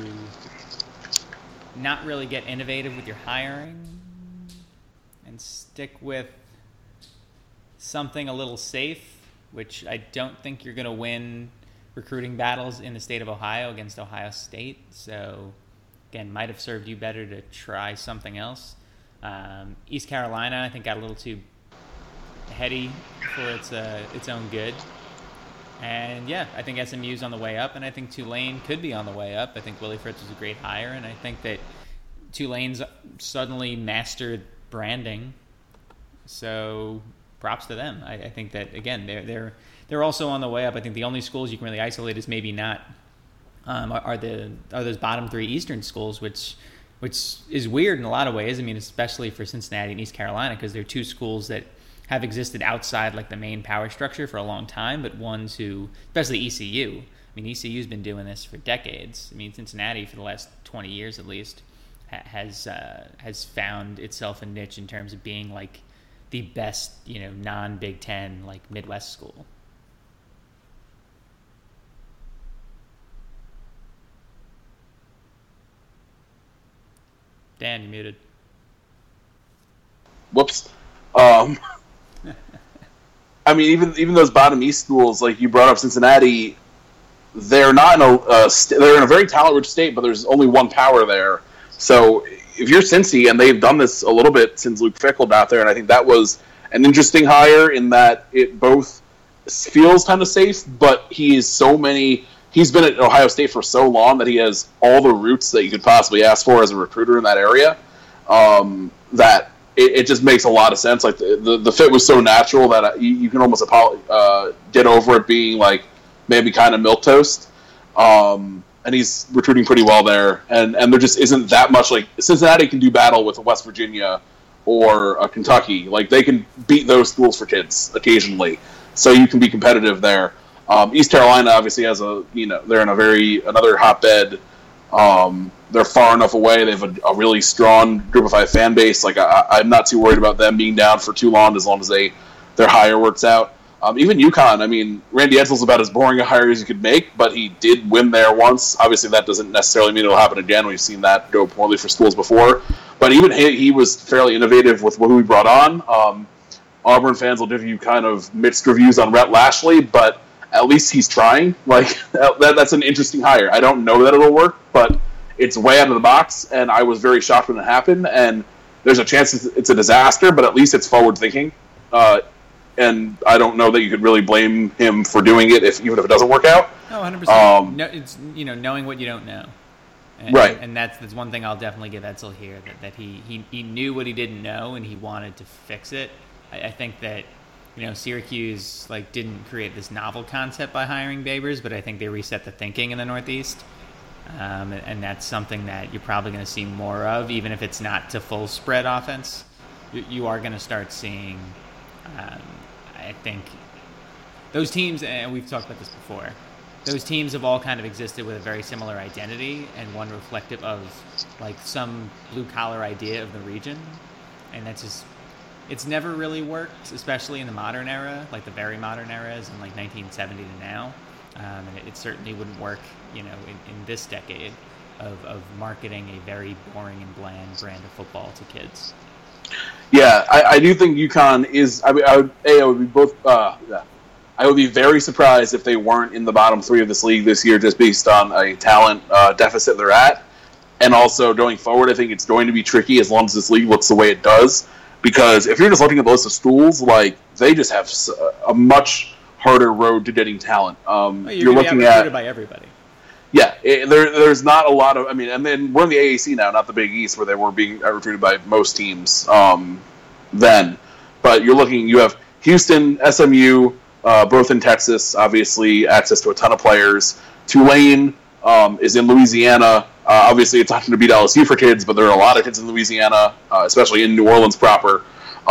Speaker 1: not really get innovative with your hiring and stick with something a little safe, which I don't think you're going to win recruiting battles in the state of Ohio against Ohio State. So, again, might have served you better to try something else. East Carolina, I think, got a little too heady for its own good. And, yeah, I think SMU's on the way up, and I think Tulane could be on the way up. I think Willie Fritz was a great hire, and I think that Tulane's suddenly mastered branding. So props to them. I think that, again, they're also on the way up. I think the only schools you can really isolate is maybe not are those bottom three Eastern schools, which is weird in a lot of ways. I mean, especially for Cincinnati and East Carolina, because they're two schools that have existed outside like the main power structure for a long time, but ones who, especially ECU. I mean, ECU's been doing this for decades. I mean, Cincinnati for the last 20 years at least has found itself a niche in terms of being like the best, non-Big Ten like Midwest school. Dan, you muted.
Speaker 2: Whoops. I mean, even those bottom East schools, like you brought up Cincinnati, they're not in they're in a very talent-rich state, but there's only one power there. So if you're Cincy, and they've done this a little bit since Luke Fickell got there, and I think that was an interesting hire in that it both feels kind of safe, but he's been at Ohio State for so long that he has all the roots that you could possibly ask for as a recruiter in that area, that it just makes a lot of sense. Like the fit was so natural that you can almost get over it being like maybe kind of milquetoast. And he's recruiting pretty well there, and there just isn't that much. Like Cincinnati can do battle with West Virginia or Kentucky. Like they can beat those schools for kids occasionally, so you can be competitive there. East Carolina obviously has they're in another hotbed. They're far enough away. They have a really strong Group of Five fan base. Like I'm not too worried about them being down for too long as their hire works out. Even UConn, I mean, Randy Edsall's about as boring a hire as you could make, but he did win there once. Obviously, that doesn't necessarily mean it'll happen again. We've seen that go poorly for schools before. But even he was fairly innovative with who he brought on. Auburn fans will give you kind of mixed reviews on Rhett Lashley, but at least he's trying. Like that's an interesting hire. I don't know that it'll work, but it's way out of the box, and I was very shocked when it happened. And there's a chance it's a disaster, but at least it's forward thinking. And I don't know that you could really blame him for doing it even if it doesn't work out.
Speaker 1: No, 100%. No, it's knowing what you don't know, and,
Speaker 2: right?
Speaker 1: And that's one thing I'll definitely give Edsall here, that he knew what he didn't know and he wanted to fix it. I think that Syracuse didn't create this novel concept by hiring Babers, but I think they reset the thinking in the Northeast, and that's something that you're probably going to see more of, even if it's not to full spread offense. You are going to start seeing. I think those teams, and we've talked about this before, those teams have all kind of existed with a very similar identity and one reflective of some blue collar idea of the region, and that's just, it's never really worked, especially in the modern era, like the very modern eras in 1970 to now, and it certainly wouldn't work in this decade of marketing a very boring and bland brand of football to kids.
Speaker 2: Yeah, I do think UConn is. I would be both. I would be very surprised if they weren't in the bottom three of this league this year, just based on a talent deficit they're at, and also going forward, I think it's going to be tricky as long as this league looks the way it does. Because if you're just looking at the list of schools, they just have a much harder road to getting talent. You're looking at
Speaker 1: by everybody.
Speaker 2: Yeah, there's not a lot of. I mean, and then we're in the AAC now, not the Big East, where they were being recruited by most teams then. But you have Houston, SMU, both in Texas, obviously access to a ton of players. Tulane is in Louisiana. Obviously, it's not going to beat LSU for kids, but there are a lot of kids in Louisiana, especially in New Orleans proper.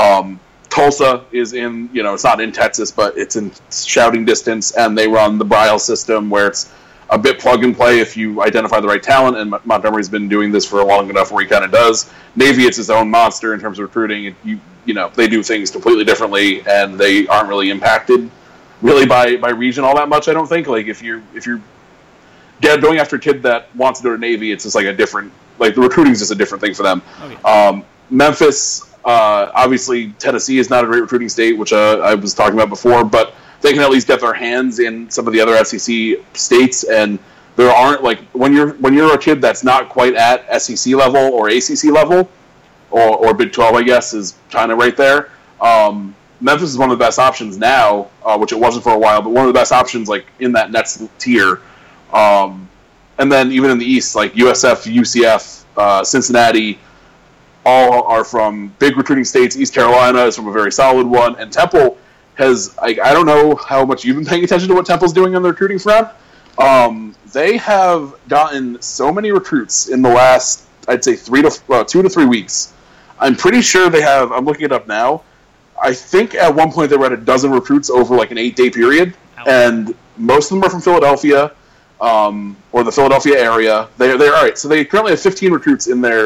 Speaker 2: Tulsa is in, it's not in Texas, but it's in shouting distance, and they run the Briles system, where it's a bit plug and play if you identify the right talent, and Montgomery's been doing this for long enough where he kind of does. Navy, it's its own monster in terms of recruiting. They do things completely differently, and they aren't really impacted really by region all that much. I don't think. Like if you're going after a kid that wants to go to Navy, it's just like a different, like the recruiting is just a different thing for them. Okay. Memphis, obviously Tennessee is not a great recruiting state, which I was talking about before, but they can at least get their hands in some of the other SEC states, and there aren't, like, when you're a kid that's not quite at SEC level or ACC level, or Big 12, I guess, is kind of right there. Memphis is one of the best options now, which it wasn't for a while, but one of the best options, like, in that next tier. And then even in the East, like USF, UCF, Cincinnati, all are from big recruiting states. East Carolina is from a very solid one, and Temple has, I don't know how much you've been paying attention to what Temple's doing on the recruiting front. They have gotten so many recruits in the last, I'd say 2 to 3 weeks. I'm pretty sure they have, I'm looking it up now, I think at one point they were at a dozen recruits over like an 8-day period, and most of them are from Philadelphia, or the Philadelphia area. They're all right. So they currently have 15 recruits in their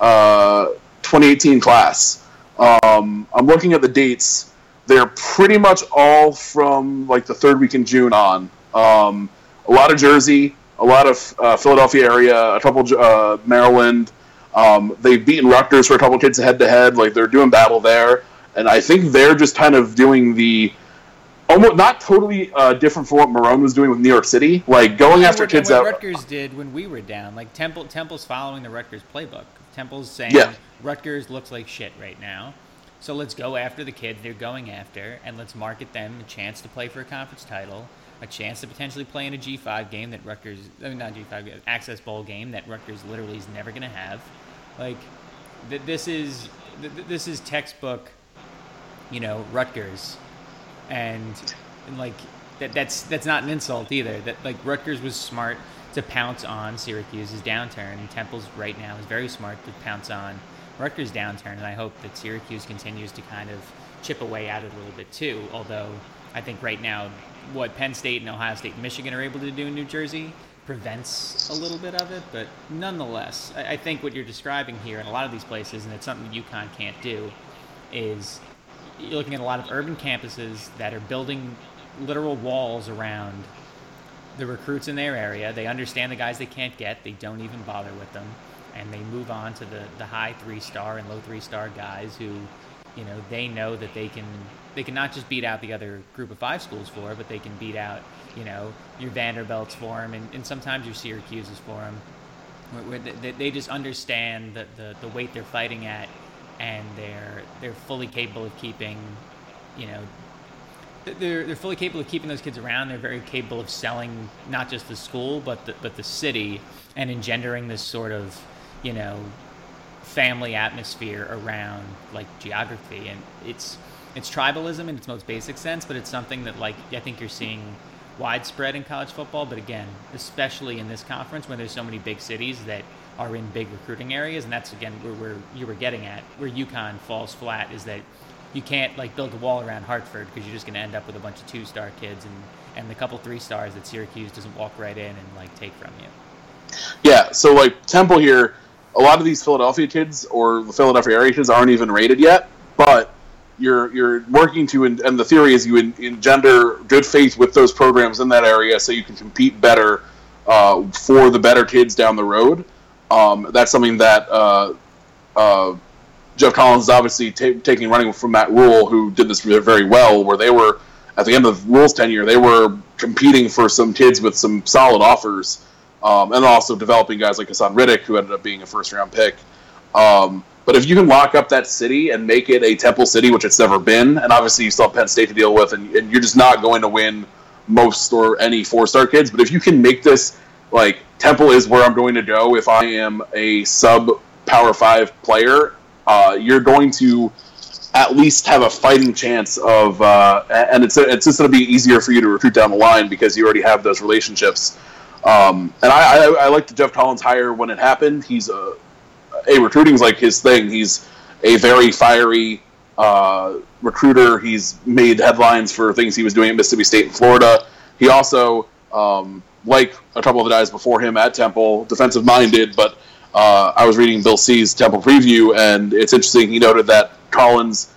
Speaker 2: 2018 class. I'm looking at the dates. They're pretty much all from like the third week in June on. A lot of Jersey, a lot of Philadelphia area, a couple Maryland. They've beaten Rutgers for a couple kids head-to-head. Like, they're doing battle there. And I think they're just kind of doing the almost not totally different from what Marone was doing with New York City. Like, going after kids
Speaker 1: what
Speaker 2: out.
Speaker 1: Rutgers did when we were down. Like, Temple's following the Rutgers playbook. Temple's saying, Rutgers looks like shit right now. So let's go after the kids they're going after, and let's market them a chance to play for a conference title, a chance to potentially play in a G5 game that Rutgers, not G5, Access Bowl game that Rutgers literally is never going to have. Like, this is textbook, Rutgers, and like that's not an insult either. That, like, Rutgers was smart to pounce on Syracuse's downturn, and Temple's right now is very smart to pounce on Rutgers' downturn, and I hope that Syracuse continues to kind of chip away at it a little bit too, although I think right now what Penn State and Ohio State and Michigan are able to do in New Jersey prevents a little bit of it, but nonetheless, I think what you're describing here in a lot of these places, and it's something UConn can't do, is you're looking at a lot of urban campuses that are building literal walls around the recruits in their area. They understand the guys they can't get, they don't even bother with them, and they move on to the high 3-star and low 3-star guys who, they know that they can not just beat out the other group of 5 schools for, but they can beat out, your Vanderbilts for them, and sometimes your Syracuses for them, where they just understand the weight they're fighting at, and they're fully capable of keeping, they're fully capable of keeping those kids around. They're very capable of selling not just the school, but the city, and engendering this sort of, family atmosphere around, like, geography. And it's tribalism in its most basic sense, but it's something that, like, I think you're seeing widespread in college football. But again, especially in this conference where there's so many big cities that are in big recruiting areas, and that's, again, where you were getting at, where UConn falls flat, is that you can't, like, build a wall around Hartford, because you're just going to end up with a bunch of 2-star kids and the couple 3-stars that Syracuse doesn't walk right in and, like, take from you.
Speaker 2: Yeah, so, like, Temple here, a lot of these Philadelphia kids or the Philadelphia area kids aren't even rated yet, but you're working to, and the theory is you engender good faith with those programs in that area so you can compete better for the better kids down the road. That's something that Jeff Collins is obviously running from Matt Rule, who did this very well, where they were, at the end of Rule's tenure, they were competing for some kids with some solid offers, and also developing guys like Hassan Riddick, who ended up being a first-round pick. But if you can lock up that city and make it a Temple city, which it's never been, and obviously you still have Penn State to deal with, and you're just not going to win most or any 4-star kids, but if you can make this, like, Temple is where I'm going to go if I am a sub-Power 5 player, you're going to at least have a fighting chance of, and it's just going to be easier for you to recruit down the line because you already have those relationships. And I like the Jeff Collins hire when it happened. He's recruiting's like his thing. He's a very fiery recruiter. He's made headlines for things he was doing at Mississippi State and Florida. He also like a couple of the guys before him at Temple, defensive-minded, but I was reading Bill C's Temple preview, and it's interesting. He noted that Collins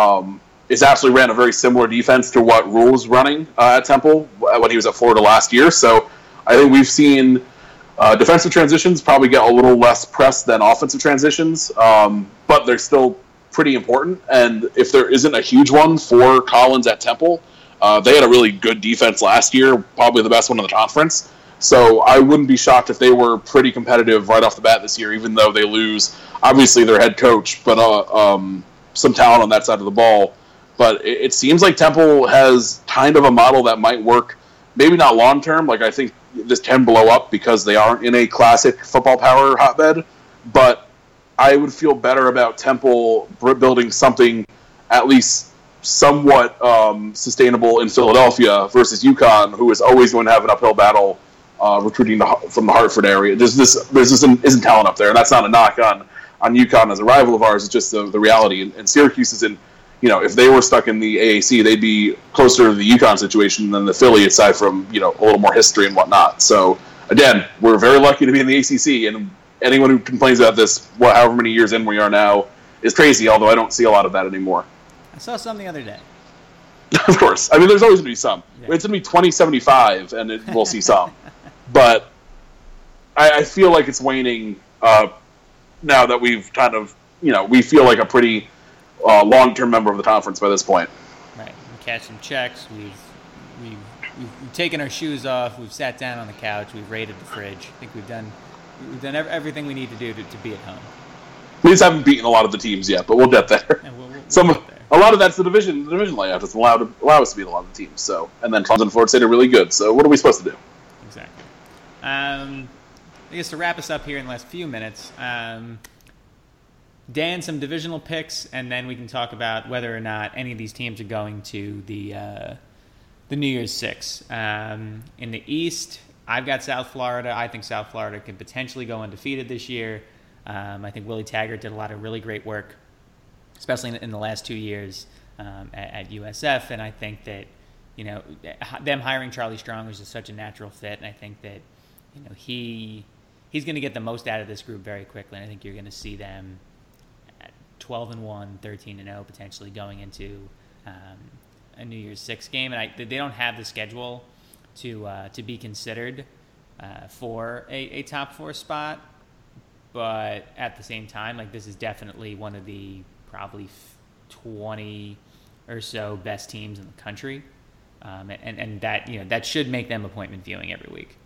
Speaker 2: is absolutely ran a very similar defense to what Rule was running at Temple when he was at Florida last year. So I think we've seen defensive transitions probably get a little less press than offensive transitions, but they're still pretty important. And if there isn't a huge one for Collins at Temple, they had a really good defense last year, probably the best one in the conference. So I wouldn't be shocked if they were pretty competitive right off the bat this year, even though they lose, obviously, their head coach, but some talent on that side of the ball. But it seems like Temple has kind of a model that might work, maybe not long-term. Like, I think this can blow up because they aren't in a classic football power hotbed. But I would feel better about Temple building something at least somewhat sustainable in Philadelphia versus UConn, who is always going to have an uphill battle recruiting from the Hartford area. There's just isn't talent up there, and that's not a knock on UConn as a rival of ours. It's just the reality. And Syracuse is in, if they were stuck in the AAC, they'd be closer to the UConn situation than the Philly, aside from a little more history and whatnot. So again, we're very lucky to be in the ACC, and anyone who complains about this, however many years in we are now, is crazy. Although I don't see a lot of that anymore.
Speaker 1: I saw some the other day.
Speaker 2: Of course, I mean, there's always going to be some. Yeah. It's going to be 2075, and we'll see some. But I feel like it's waning now that we've kind of, we feel like a pretty long-term member of the conference by this point.
Speaker 1: Right. We catch some checks. We've taken our shoes off. We've sat down on the couch. We've raided the fridge. I think we've done everything we need to do to be at home.
Speaker 2: We just haven't beaten a lot of the teams yet, but we'll get there. We'll get there. A lot of that's the division layout. It's allow us to beat a lot of the teams. So, and then Clemson and Florida State are really good. So what are we supposed to do?
Speaker 1: Exactly. I guess to wrap us up here in the last few minutes, Dan, some divisional picks, and then we can talk about whether or not any of these teams are going to the New Year's Six. In the East, I've got South Florida. I think South Florida could potentially go undefeated this year. I think Willie Taggart did a lot of really great work, especially in the last 2 years at USF, and I think that them hiring Charlie Strong was just such a natural fit, and I think that he's going to get the most out of this group very quickly, and I think you're going to see them at 12-1, 13-0, potentially going into a New Year's Six game, and they don't have the schedule to be considered for a top four spot, but at the same time, this is definitely one of the probably 20 or so best teams in the country, and that should make them appointment viewing every week.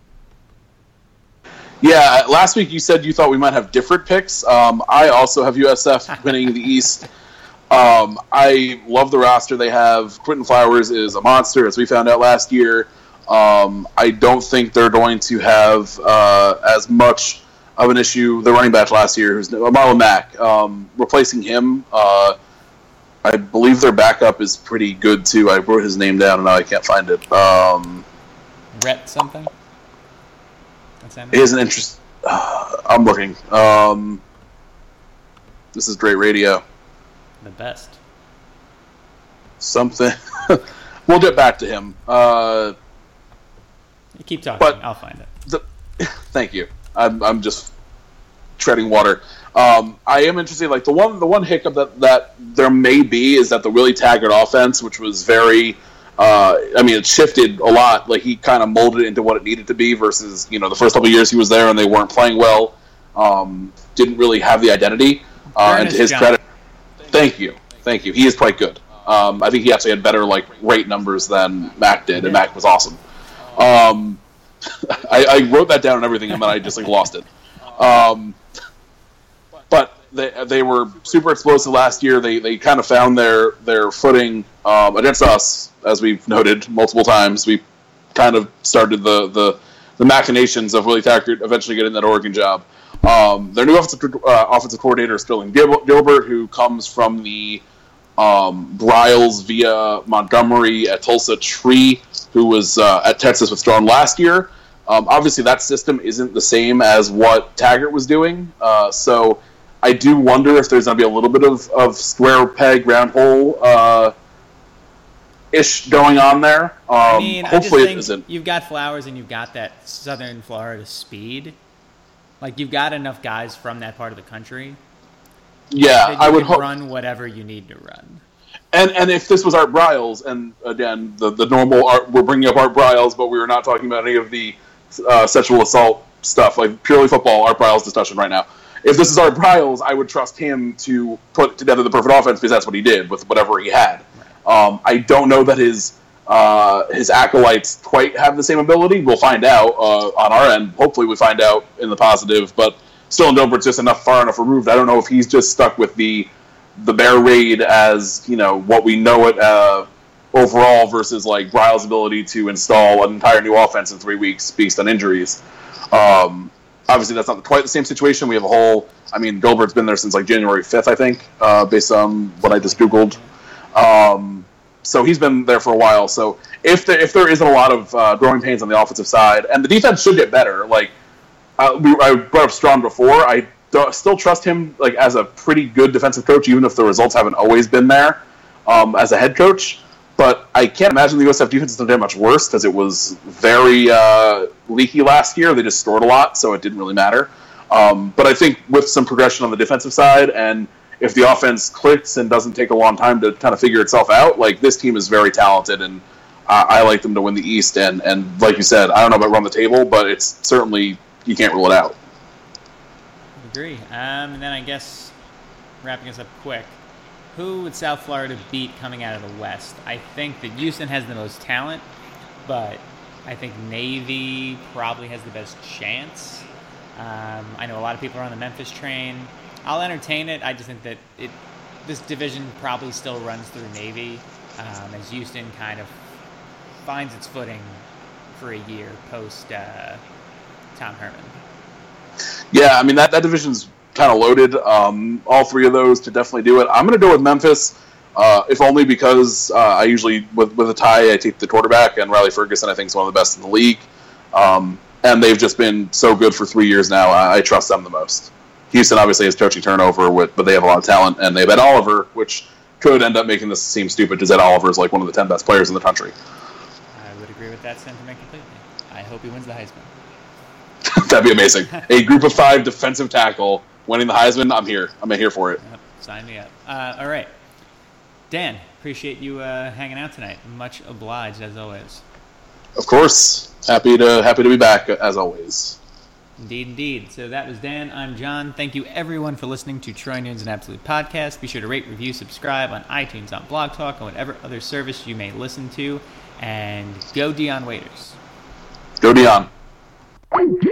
Speaker 2: Yeah, last week you said you thought we might have different picks. I also have USF winning the East. I love the roster they have. Quentin Flowers is a monster, as we found out last year. I don't think they're going to have as much of an issue. The running back last year, who's Marlon Mack, replacing him. I believe their backup is pretty good too. I wrote his name down and now I can't find it.
Speaker 1: Rhett something.
Speaker 2: He has an interest. I'm looking. This is great radio.
Speaker 1: The best.
Speaker 2: Something. We'll get back to him.
Speaker 1: You keep talking. I'll find it.
Speaker 2: Thank you. I'm just treading water. I am interested. The one hiccup that there may be is that the Willie Taggart offense, which was very. It shifted a lot. He kind of molded it into what it needed to be versus, the first couple of years he was there and they weren't playing well. Didn't really have the identity. And to his credit, thank you. He is quite good. I think he actually had better rate numbers than Mac did, and Mac was awesome. I wrote that down and everything, and then I just lost it. But they were super explosive last year. They kind of found their footing against us. As we've noted multiple times, we kind of started the machinations of Willie Taggart eventually getting that Oregon job. Their new offensive coordinator is Sterling Gilbert, who comes from the Briles via Montgomery at Tulsa Tree, who was at Texas with Strong last year. Obviously, that system isn't the same as what Taggart was doing, so I do wonder if there's going to be a little bit of square peg, round hole ish going on there.
Speaker 1: I
Speaker 2: Hopefully
Speaker 1: just
Speaker 2: it isn't.
Speaker 1: You've got Flowers and you've got that Southern Florida speed. Like, you've got enough guys from that part of the country.
Speaker 2: Yeah, I would hope.
Speaker 1: Run whatever you need to run.
Speaker 2: And if this was Art Briles, and again, the normal Art, we're bringing up Art Briles, but we were not talking about any of the sexual assault stuff, like purely football, Art Briles discussion right now. If this is Art Briles, I would trust him to put together the perfect offense because that's what he did with whatever he had. I don't know that his acolytes quite have the same ability. We'll find out on our end. Hopefully we find out in the positive, but still Dilbert's just far enough removed. I don't know if he's just stuck with the Bear Raid as, what we know it overall versus like Briles' ability to install an entire new offense in 3 weeks based on injuries. Obviously, that's not quite the same situation. We have Dilbert's been there since like January 5th, I think, based on what I just Googled. So he's been there for a while. So if there isn't a lot of growing pains on the offensive side, and the defense should get better, like I brought up Strawn before, I still trust him like as a pretty good defensive coach, even if the results haven't always been there as a head coach. But I can't imagine the USF defense is going to get much worse because it was very leaky last year. They just scored a lot, so it didn't really matter. But I think with some progression on the defensive side, and if the offense clicks and doesn't take a long time to kind of figure itself out, like this team is very talented, and I like them to win the East. And like you said, I don't know about run the table, but it's certainly, you can't rule it out.
Speaker 1: I agree. And then I guess wrapping us up quick, who would South Florida beat coming out of the West? I think that Houston has the most talent, but I think Navy probably has the best chance. I know a lot of people are on the Memphis train. I'll entertain it. I just think that this division probably still runs through Navy as Houston kind of finds its footing for a year post Tom Herman.
Speaker 2: Yeah, that division's kind of loaded. All three of those to definitely do it. I'm going to go with Memphis, if only because I usually, with a tie, I take the quarterback, and Riley Ferguson I think is one of the best in the league. And they've just been so good for 3 years now. I trust them the most. Houston obviously has coaching turnover, but they have a lot of talent, and they have Ed Oliver, which could end up making this seem stupid because Ed Oliver is like one of the 10 best players in the country.
Speaker 1: I would agree with that sentiment completely. I hope he wins the Heisman.
Speaker 2: That'd be amazing. A group of 5 defensive tackle winning the Heisman. I'm here. I'm here for it.
Speaker 1: Yep, sign me up. All right, Dan. Appreciate you hanging out tonight. Much obliged as always.
Speaker 2: Of course. Happy to be back as always.
Speaker 1: Indeed. So that was Dan. I'm John. Thank you, everyone, for listening to Troy Nunes and Absolute Podcast. Be sure to rate, review, subscribe on iTunes, on Blog Talk, and whatever other service you may listen to. And go Dion Waiters.
Speaker 2: Go Dion.